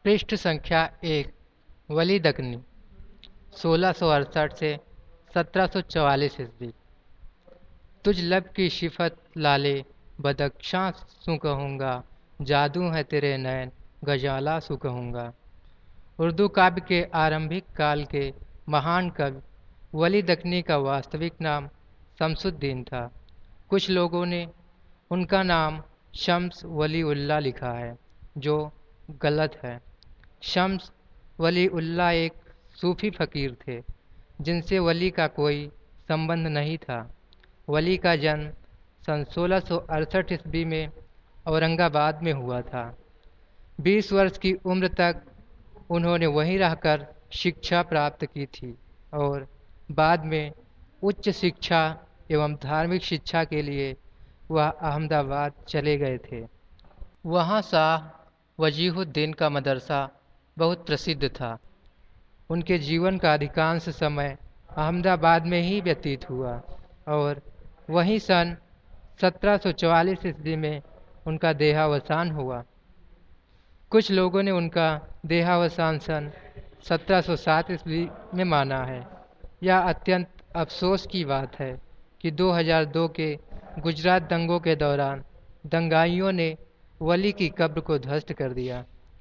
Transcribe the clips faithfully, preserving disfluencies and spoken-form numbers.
पृष्ठ संख्या एक। वली दक्नी सोलह सौ अड़सठ से सत्रह सौ चवालीस ईस्वी। तुझ लब की शिफत लाले बदख्शां सू कहूँगा, जादू है तेरे नैन गजाला सू कहूँगा। उर्दू काव्य के आरंभिक काल के महान कवि वली दक्नी का वास्तविक नाम शमसुद्दीन था। कुछ लोगों ने उनका नाम शम्स वली उल्लाह लिखा है, जो गलत है। शम्स वली उल्लाह एक सूफी फ़कीर थे, जिनसे वली का कोई संबंध नहीं था। वली का जन्म सन सोलह सौ अड़सठ ईस्वी में औरंगाबाद में हुआ था। बीस वर्ष की उम्र तक उन्होंने वहीं रहकर शिक्षा प्राप्त की थी और बाद में उच्च शिक्षा एवं धार्मिक शिक्षा के लिए वह अहमदाबाद चले गए थे। वहाँ शाह वजीहुद्दीन का मदरसा बहुत प्रसिद्ध था। उनके जीवन का अधिकांश समय अहमदाबाद में ही व्यतीत हुआ और वहीं सन सत्रह सौ चवालीस ईस्वी में उनका देहावसान हुआ। कुछ लोगों ने उनका देहावसान सन सत्रह सौ सात ईस्वी में माना है। यह अत्यंत अफसोस की बात है कि दो हज़ार दो के गुजरात दंगों के दौरान दंगाइयों ने वली की कब्र को ध्वस्त कर दिया।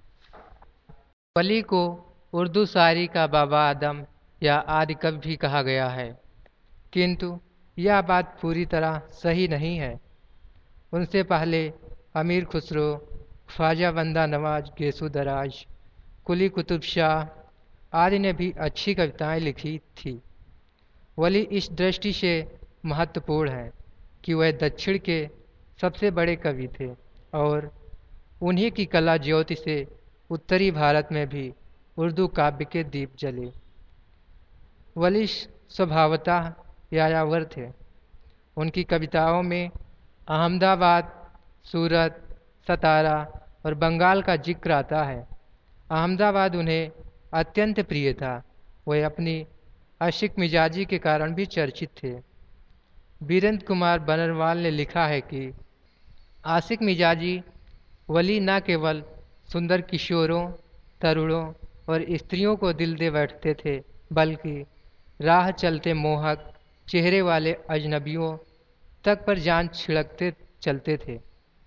वली को उर्दू शायरी का बाबा आदम या आदि कवि भी कहा गया है, किंतु यह बात पूरी तरह सही नहीं है। उनसे पहले अमीर खुसरो, ख्वाजा बंदा नवाज गेसु दराज, कुली कुतुब शाह आदि ने भी अच्छी कविताएं लिखी थी। वली इस दृष्टि से महत्वपूर्ण है कि वह दक्षिण के सबसे बड़े कवि थे और उन्हीं की कला ज्योति से उत्तरी भारत में भी उर्दू काव्य के दीप जले। वली स्वभावतः यायावर थे। उनकी कविताओं में अहमदाबाद, सूरत, सतारा और बंगाल का जिक्र आता है। अहमदाबाद उन्हें अत्यंत प्रिय था। वह अपनी आशिक मिजाजी के कारण भी चर्चित थे। बीरेंद्र कुमार बनरवाल ने लिखा है कि आशिक मिजाजी वली न केवल सुंदर किशोरों, तरुणों और स्त्रियों को दिल दे बैठते थे, बल्कि राह चलते मोहक चेहरे वाले अजनबियों तक पर जान छिड़कते चलते थे।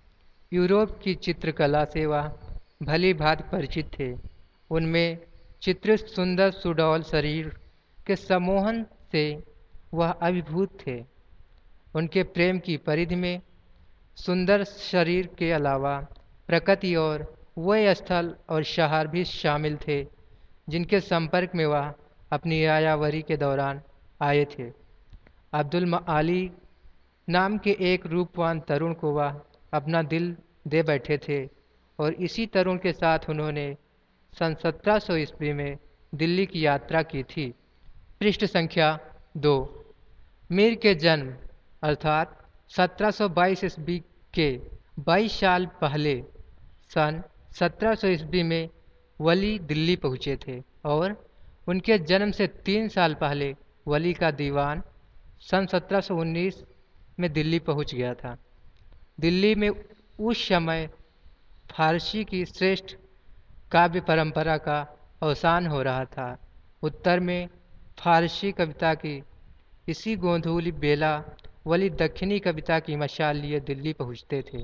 यूरोप की चित्रकला से वह भली भांति परिचित थे। उनमें चित्रित सुंदर सुडौल शरीर के सम्मोहन से वह अभिभूत थे। उनके प्रेम की परिधि में सुंदर शरीर के अलावा प्रकृति और वह स्थल और शहर भी शामिल थे, जिनके संपर्क में वह अपनी यायावरी के दौरान आए थे। अब्दुल मआली नाम के एक रूपवान तरुण को वह अपना दिल दे बैठे थे और इसी तरुण के साथ उन्होंने सन सत्रह सौ ईस्वी में दिल्ली की यात्रा की थी। पृष्ठ संख्या दो। मीर के जन्म अर्थात सत्रह सौ बाईस ईस्वी के बाईस साल पहले सन सत्रह सौ ईस्वी में वली दिल्ली पहुँचे थे और उनके जन्म से तीन साल पहले वली का दीवान सन सत्रह सौ उन्नीस में दिल्ली पहुँच गया था। दिल्ली में उस समय फारसी की श्रेष्ठ काव्य परंपरा का अवसान हो रहा था। उत्तर में फारसी कविता की इसी गोंधुली बेला वली दक्षिणी कविता की मशाल लिए दिल्ली पहुँचते थे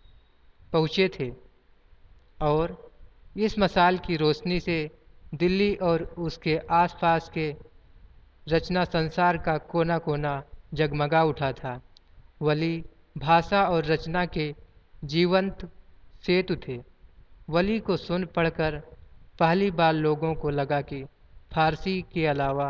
पहुँचे थे और इस मशाल की रोशनी से दिल्ली और उसके आसपास के रचना संसार का कोना कोना जगमगा उठा था। वली भाषा और रचना के जीवंत सेतु थे। वली को सुन पढ़कर पहली बार लोगों को लगा कि फारसी के अलावा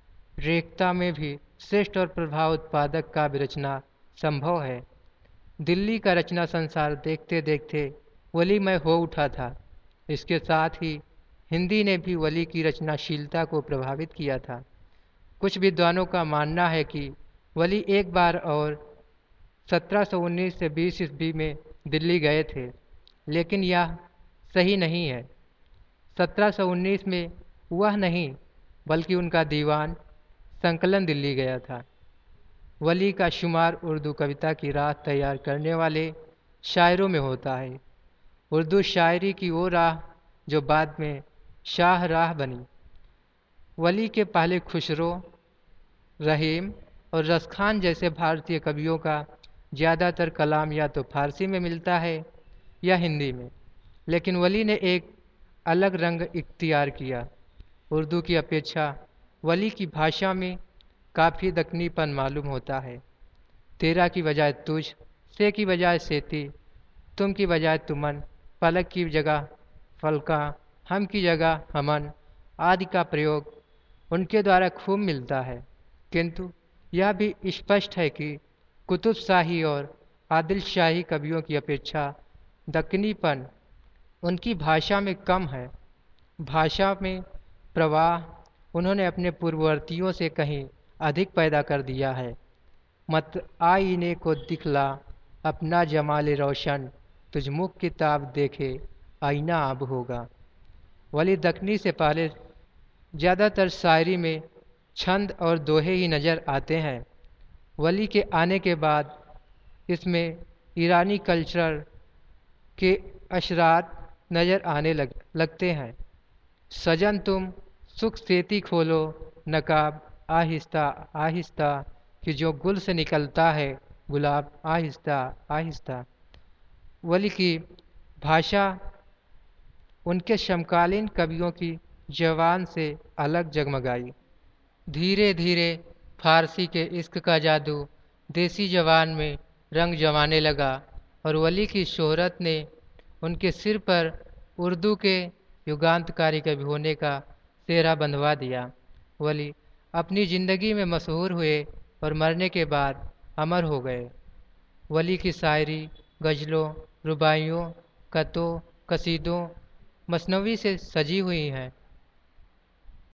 रेखता में भी श्रेष्ठ और प्रभाव उत्पादक काव्य रचना संभव है। दिल्ली का रचना संसार देखते देखते वलीमय हो उठा था। इसके साथ ही हिंदी ने भी वली की रचनाशीलता को प्रभावित किया था। कुछ विद्वानों का मानना है कि वली एक बार और सत्रह सौ उन्नीस से बीस ईस्वी में दिल्ली गए थे, लेकिन यह सही नहीं है। सत्रह सौ उन्नीस में वह नहीं बल्कि उनका दीवान संकलन दिल्ली गया था। वली का शुमार उर्दू कविता की राह तैयार करने वाले शायरों में होता है। उर्दू शायरी की वो राह जो बाद में शाहराह बनी। वली के पहले खुसरो, रहीम और रसखान जैसे भारतीय कवियों का ज़्यादातर कलाम या तो फारसी में मिलता है या हिंदी में, लेकिन वली ने एक अलग रंग इख्तियार किया। उर्दू की अपेक्षा वली की भाषा में काफ़ी दक्कनीपन मालूम होता है। तेरा की बजाय तुझ, से की बजाय सेती, तुम की बजाय तुमन, पलक की जगह फलका, हम की जगह हमन आदि का प्रयोग उनके द्वारा खूब मिलता है। किंतु यह भी स्पष्ट है कि कुतुब शाही और आदिल शाही कवियों की अपेक्षा दक्कनीपन उनकी भाषा में कम है। भाषा में प्रवाह उन्होंने अपने पूर्ववर्तियों से कहीं अधिक पैदा कर दिया है। मत आईने को दिखला अपना जमाल रोशन, तुझ मुख किताब देखे आईना अब होगा। वली दक्कनी से पहले ज़्यादातर शायरी में छंद और दोहे ही नज़र आते हैं। वली के आने के बाद इसमें ईरानी कल्चर के अशरात नज़र आने लग लगते हैं। सजन तुम सुख सेती खोलो नकाब, आहिस्ता आहिस्ता कि जो गुल से निकलता है गुलाब, आहिस्ता आहिस्ता। वली की भाषा उनके समकालीन कवियों की जवान से अलग जगमगाई। धीरे धीरे फारसी के इश्क का जादू देसी जवान में रंग जमाने लगा और वली की शोहरत ने उनके सिर पर उर्दू के युगांतकारी कवि होने का सेहरा बंधवा दिया। वली अपनी ज़िंदगी में मशहूर हुए और मरने के बाद अमर हो गए। वली की शायरी गज़लों, रुबाइयों, कतों, कसीदों, मसनवी से सजी हुई हैं